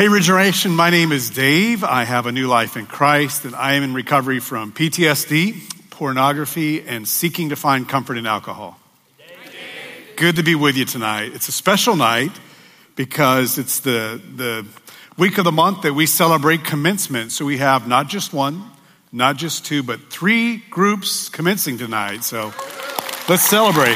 Hey, Regeneration, my name is Dave. I have a new life in Christ, and I am in recovery from PTSD, pornography, and seeking to find comfort in alcohol. Good to be with you tonight. It's a special night because it's the week of the month that we celebrate commencement. So we have not just one, not just two, but three groups commencing tonight. So let's celebrate.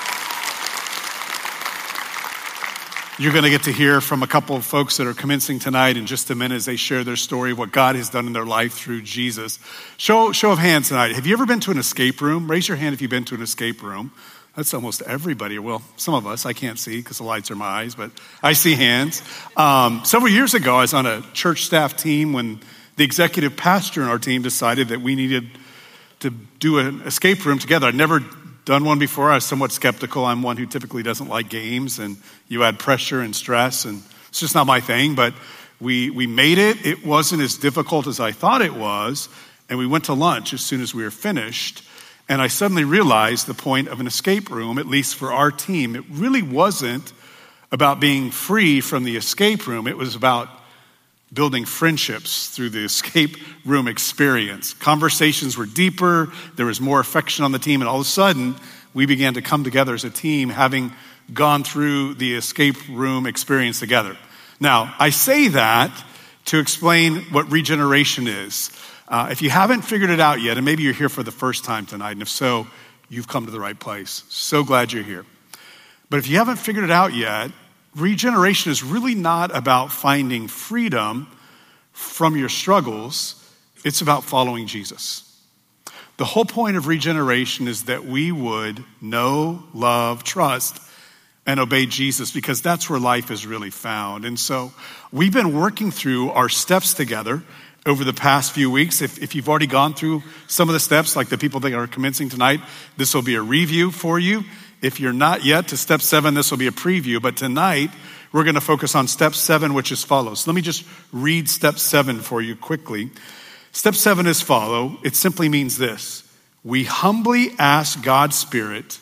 You're going to get to hear from a couple of folks that are commencing tonight in just a minute as they share their story of what God has done in their life through Jesus. Show of hands tonight. Have you ever been to an escape room? Raise your hand if you've been to an escape room. That's almost everybody. Well, some of us. I can't see because the lights are my eyes, but I see hands. Several years ago, I was on a church staff team when the executive pastor in our team decided that we needed to do an escape room together. I'd never done one before. I was somewhat skeptical. I'm one who typically doesn't like games, and you add pressure and stress, and it's just not my thing. But we made it. It wasn't as difficult as I thought it was, and we went to lunch as soon as we were finished. And I suddenly realized the point of an escape room, at least for our team, it really wasn't about being free from the escape room. It was about building friendships through the escape room experience. Conversations were deeper, there was more affection on the team, and all of a sudden, we began to come together as a team, having gone through the escape room experience together. Now, I say that to explain what regeneration is. If you haven't figured it out yet, and maybe you're here for the first time tonight, and if so, you've come to the right place. So glad you're here. But if you haven't figured it out yet, regeneration is really not about finding freedom from your struggles. It's about following Jesus. The whole point of regeneration is that we would know, love, trust, and obey Jesus, because that's where life is really found. And so we've been working through our steps together over the past few weeks. If you've already gone through some of the steps, like the people that are commencing tonight, this will be a review for you. If you're not yet to step 7, this will be a preview. But tonight, we're going to focus on step 7, which is follows. Let me just read step 7 for you quickly. Step 7 is follow. It simply means this: we humbly ask God's Spirit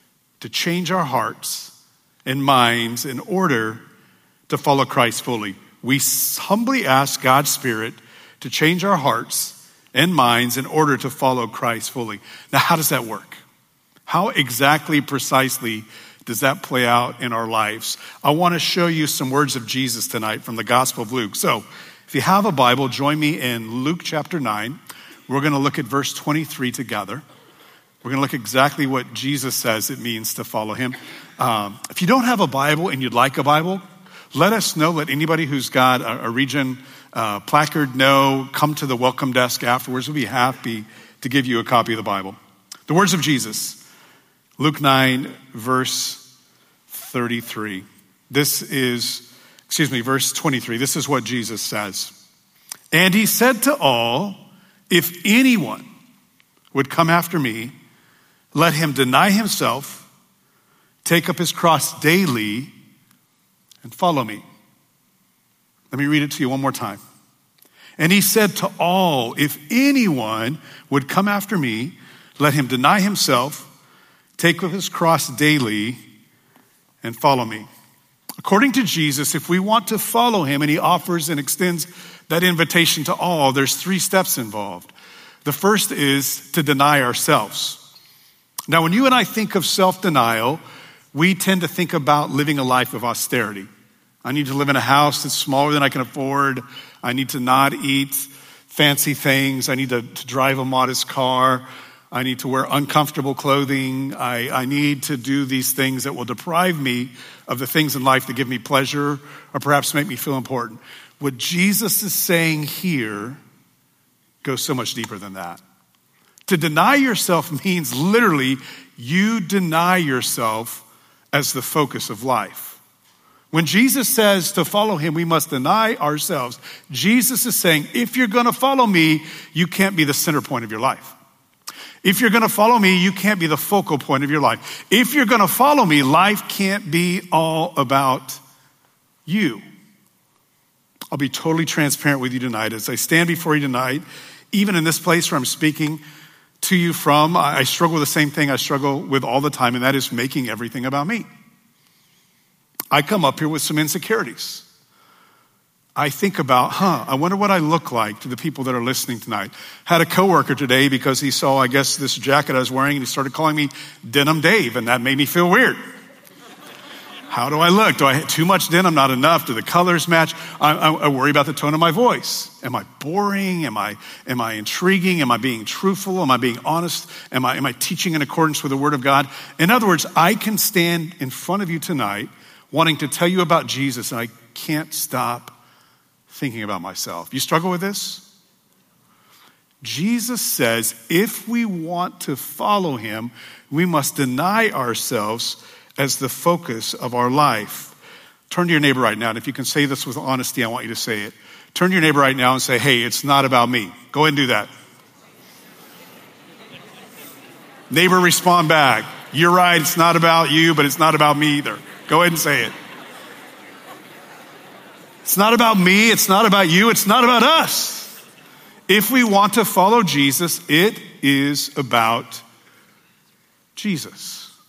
to change our hearts and minds in order to follow Christ fully. We humbly ask God's Spirit to change our hearts and minds in order to follow Christ fully. Now, how does that work? How exactly, precisely does that play out in our lives? I want to show you some words of Jesus tonight from the Gospel of Luke. So, if you have a Bible, join me in Luke chapter 9. We're going to look at verse 23 together. We're going to look exactly what Jesus says it means to follow him. If you don't have a Bible and you'd like a Bible, let us know. Let anybody who's got a Regen placard know. Come to the welcome desk afterwards. We'll be happy to give you a copy of the Bible. The words of Jesus. Luke 9, verse 33. Verse 23. This is what Jesus says. And he said to all, if anyone would come after me, let him deny himself, take up his cross daily, and follow me. Let me read it to you one more time. And he said to all, if anyone would come after me, let him deny himself, take up his cross daily, and follow me. According to Jesus, if we want to follow him, and he offers and extends that invitation to all, there's 3 steps involved. The first is to deny ourselves. Now, when you and I think of self-denial, we tend to think about living a life of austerity. I need to live in a house that's smaller than I can afford. I need to not eat fancy things. I need to drive a modest car. I need to wear uncomfortable clothing. I need to do these things that will deprive me of the things in life that give me pleasure or perhaps make me feel important. What Jesus is saying here goes so much deeper than that. To deny yourself means literally you deny yourself as the focus of life. When Jesus says to follow him, we must deny ourselves. Jesus is saying, if you're going to follow me, you can't be the center point of your life. If you're going to follow me, you can't be the focal point of your life. If you're going to follow me, life can't be all about you. I'll be totally transparent with you tonight. As I stand before you tonight, even in this place where I'm speaking to you from, I struggle with the same thing I struggle with all the time, and that is making everything about me. I come up here with some insecurities. I think about, I wonder what I look like to the people that are listening tonight. Had a coworker today because he saw, I guess, this jacket I was wearing, and he started calling me Denim Dave, and that made me feel weird. How do I look? Do I have too much denim? Not enough? Do the colors match? I worry about the tone of my voice. Am I boring? Am I intriguing? Am I being truthful? Am I being honest? Am I teaching in accordance with the Word of God? In other words, I can stand in front of you tonight wanting to tell you about Jesus, and I can't stop thinking about myself. You struggle with this? Jesus says if we want to follow him, we must deny ourselves as the focus of our life. Turn to your neighbor right now, and if you can say this with honesty, I want you to say it. Turn to your neighbor right now and say, hey, it's not about me. Go ahead and do that. Neighbor, respond back. You're right, it's not about you, but it's not about me either. Go ahead and say it. It's not about me, it's not about you, it's not about us. If we want to follow Jesus, it is about Jesus.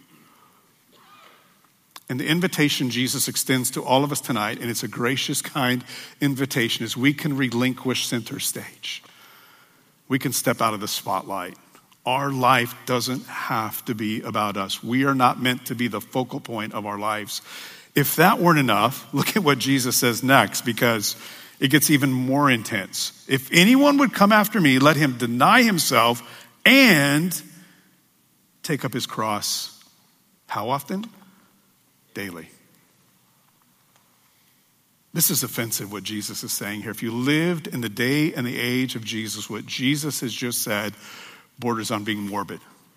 And the invitation Jesus extends to all of us tonight, and it's a gracious, kind invitation, is we can relinquish center stage. We can step out of the spotlight. Our life doesn't have to be about us. We are not meant to be the focal point of our lives. If that weren't enough, look at what Jesus says next, because it gets even more intense. If anyone would come after me, let him deny himself and take up his cross. How often? Daily. This is offensive what Jesus is saying here. If you lived in the day and the age of Jesus, what Jesus has just said borders on being morbid.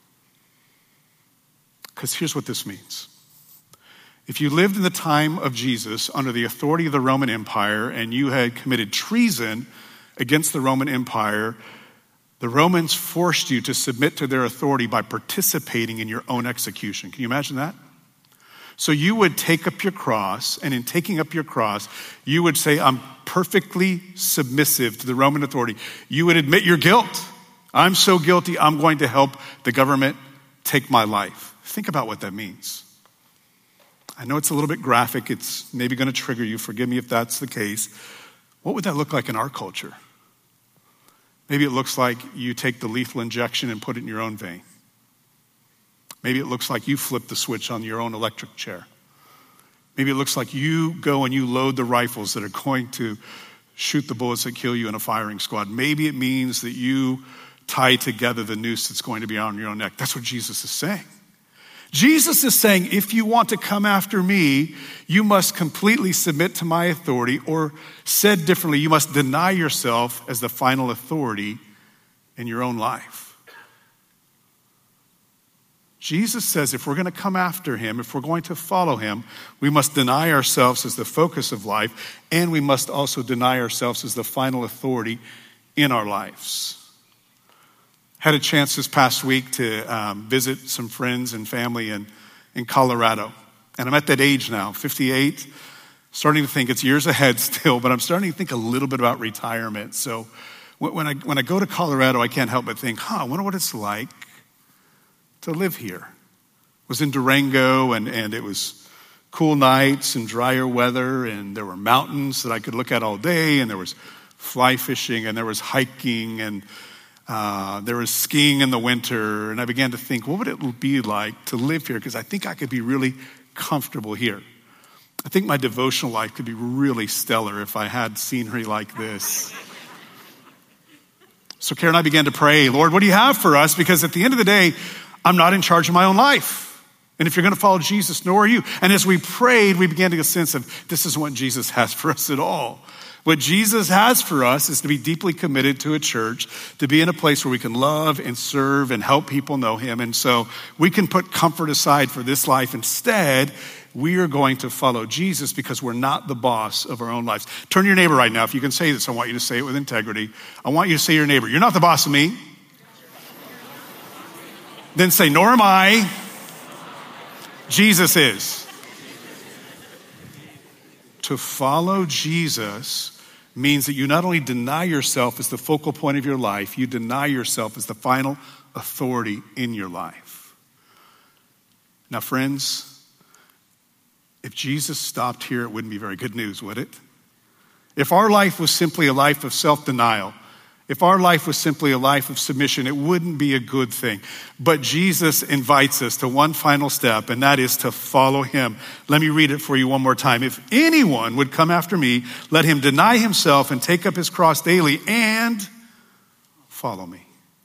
Because here's what this means. If you lived in the time of Jesus under the authority of the Roman Empire and you had committed treason against the Roman Empire, the Romans forced you to submit to their authority by participating in your own execution. Can you imagine that? So you would take up your cross, and in taking up your cross, you would say, I'm perfectly submissive to the Roman authority. You would admit your guilt. I'm so guilty, I'm going to help the government take my life. Think about what that means. I know it's a little bit graphic. It's maybe going to trigger you. Forgive me if that's the case. What would that look like in our culture? Maybe it looks like you take the lethal injection and put it in your own vein. Maybe it looks like you flip the switch on your own electric chair. Maybe it looks like you go and you load the rifles that are going to shoot the bullets that kill you in a firing squad. Maybe it means that you tie together the noose that's going to be on your own neck. That's what Jesus is saying. Jesus is saying, if you want to come after me, you must completely submit to my authority, or said differently, you must deny yourself as the final authority in your own life. Jesus says if we're going to come after him, if we're going to follow him, we must deny ourselves as the focus of life, and we must also deny ourselves as the final authority in our lives. Had a chance this past week to visit some friends and family in Colorado. And I'm at that age now, 58, starting to think it's years ahead still, but I'm starting to think a little bit about retirement. So when I go to Colorado, I can't help but think, I wonder what it's like to live here. I was in Durango, and it was cool nights and drier weather, and there were mountains that I could look at all day, and there was fly fishing, and there was hiking, and there was skiing in the winter. And I began to think, what would it be like to live here? Because I think I could be really comfortable here. I think my devotional life could be really stellar if I had scenery like this. So Karen and I began to pray, Lord, what do you have for us? Because at the end of the day, I'm not in charge of my own life. And if you're going to follow Jesus, nor are you. And as we prayed, we began to get a sense of this isn't what Jesus has for us at all. What Jesus has for us is to be deeply committed to a church, to be in a place where we can love and serve and help people know him. And so we can put comfort aside for this life. Instead, we are going to follow Jesus because we're not the boss of our own lives. Turn to your neighbor right now. If you can say this, I want you to say it with integrity. I want you to say to your neighbor, you're not the boss of me. Then say, nor am I. Jesus is. To follow Jesus means that you not only deny yourself as the focal point of your life, you deny yourself as the final authority in your life. Now, friends, if Jesus stopped here, it wouldn't be very good news, would it? If our life was simply a life of self-denial, if our life was simply a life of submission, it wouldn't be a good thing. But Jesus invites us to one final step, and that is to follow him. Let me read it for you one more time. If anyone would come after me, let him deny himself and take up his cross daily and follow me.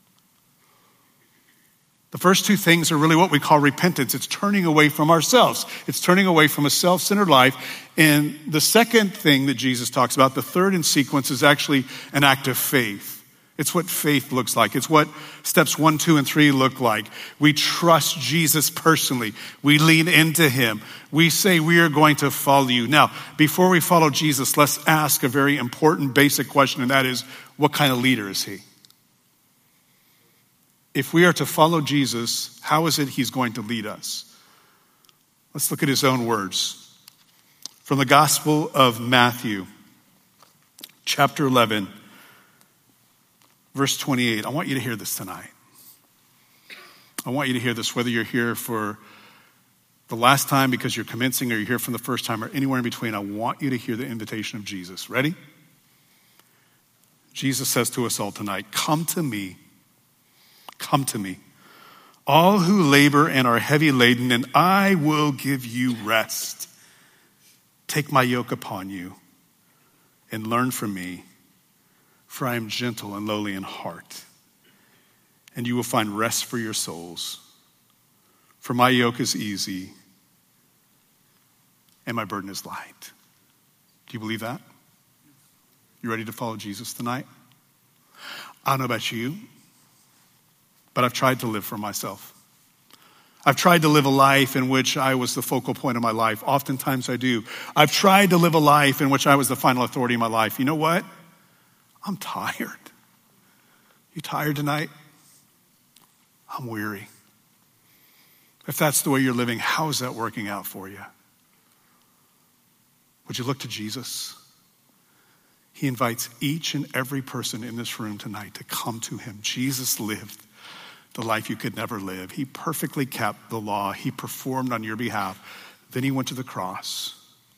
The first two things are really what we call repentance. It's turning away from ourselves. It's turning away from a self-centered life. And the second thing that Jesus talks about, the third in sequence, is actually an act of faith. It's what faith looks like. It's what steps 1, 2, and 3 look like. We trust Jesus personally. We lean into him. We say we are going to follow you. Now, before we follow Jesus, let's ask a very important basic question, and that is, what kind of leader is he? If we are to follow Jesus, how is it he's going to lead us? Let's look at his own words. From the Gospel of Matthew, chapter 11, verse 28. I want you to hear this tonight. I want you to hear this, whether you're here for the last time because you're commencing or you're here for the first time or anywhere in between. I want you to hear the invitation of Jesus. Ready? Jesus says to us all tonight, come to me, all who labor and are heavy laden, and I will give you rest. Take my yoke upon you and learn from me, for I am gentle and lowly in heart, and you will find rest for your souls. For my yoke is easy and my burden is light. Do you believe that? You ready to follow Jesus tonight? I don't know about you, but I've tried to live for myself. I've tried to live a life in which I was the focal point of my life. Oftentimes I do. I've tried to live a life in which I was the final authority in my life. You know what? I'm tired. You tired tonight? I'm weary. If that's the way you're living, how is that working out for you? Would you look to Jesus? He invites each and every person in this room tonight to come to him. Jesus lived the life you could never live. He perfectly kept the law. He performed on your behalf. Then he went to the cross.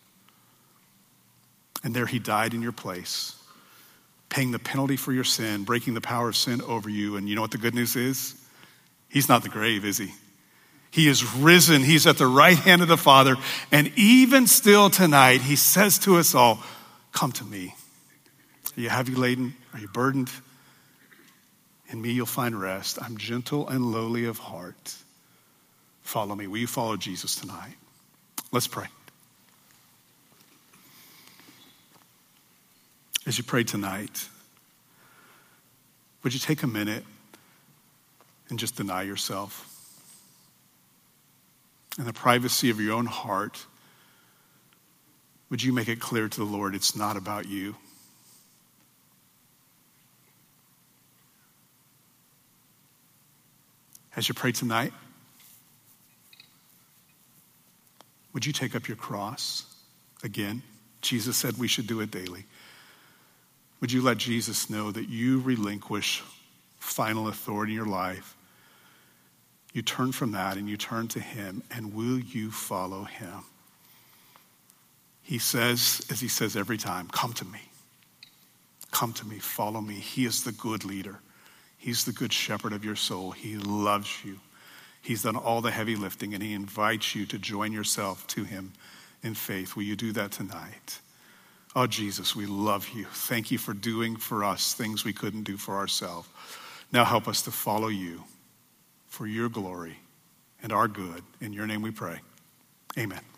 And there he died in your place, paying the penalty for your sin, breaking the power of sin over you. And you know what the good news is? He's not in the grave, is he? He is risen. He's at the right hand of the Father. And even still tonight, he says to us all, come to me. Are you heavy laden? Are you burdened? In me you'll find rest. I'm gentle and lowly of heart. Follow me. Will you follow Jesus tonight? Let's pray. As you pray tonight, would you take a minute and just deny yourself? In the privacy of your own heart, would you make it clear to the Lord it's not about you? As you pray tonight, would you take up your cross again? Jesus said we should do it daily. Would you let Jesus know that you relinquish final authority in your life? You turn from that and you turn to him, and will you follow him? He says, as he says every time, come to me, follow me. He is the good leader. He's the good shepherd of your soul. He loves you. He's done all the heavy lifting, and he invites you to join yourself to him in faith. Will you do that tonight? Oh, Jesus, we love you. Thank you for doing for us things we couldn't do for ourselves. Now help us to follow you for your glory and our good. In your name we pray. Amen.